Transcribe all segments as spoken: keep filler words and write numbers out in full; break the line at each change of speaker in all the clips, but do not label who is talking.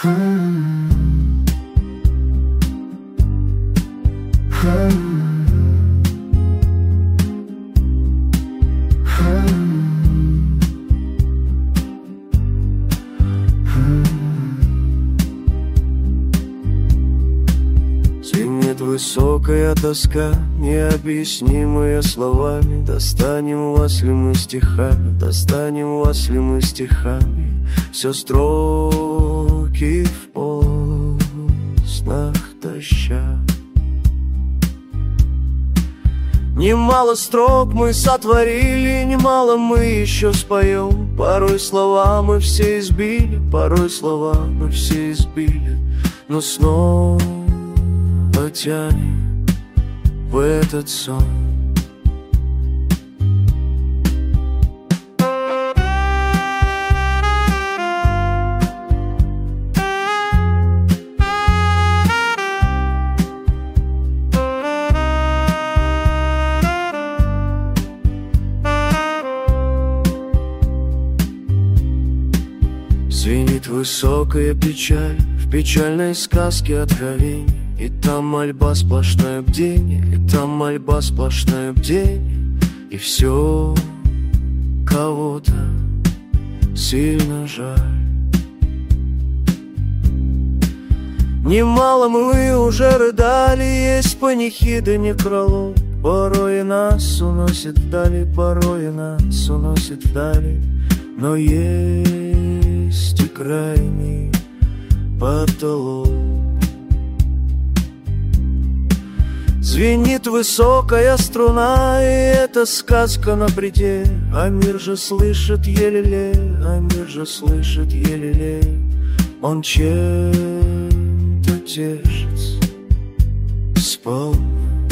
Звенит высокая тоска, необъяснимая словами. Достанем вас ли мы стихами, достанем вас ли мы стихами. Все строки в поснах таща. Немало строк мы сотворили, немало мы еще споем. Порой слова мы все избили, порой слова мы все избили, но снова тянем в этот сон. Звенит высокая печаль в печальной сказке откровений. И там мольба, сплошное бдение, и там мольба, сплошное бдение. И все кого-то сильно жаль. Немало мы уже рыдали, есть панихиды, некролог. Порой и нас уносит вдали, порой и нас уносит вдали. Но есть и крайний потолок. Звенит высокая струна, и это сказка на пределе. А мир же слышит еле-ле, а мир же слышит еле-ле. Он чем-то тешится сполна.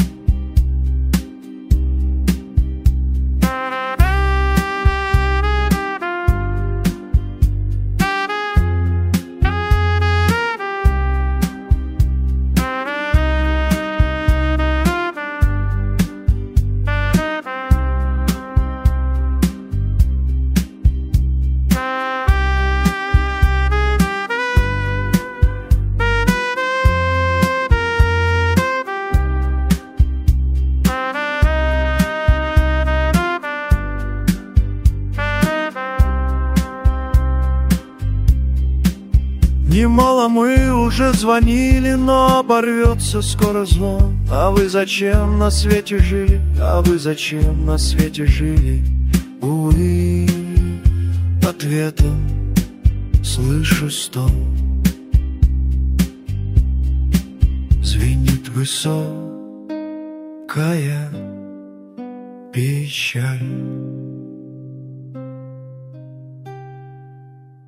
Немало мы уже звонили, но оборвется скоро звон. А вы зачем на свете жили? А вы зачем на свете жили? Увы, ответом слышу стон. Звенит высокая печаль.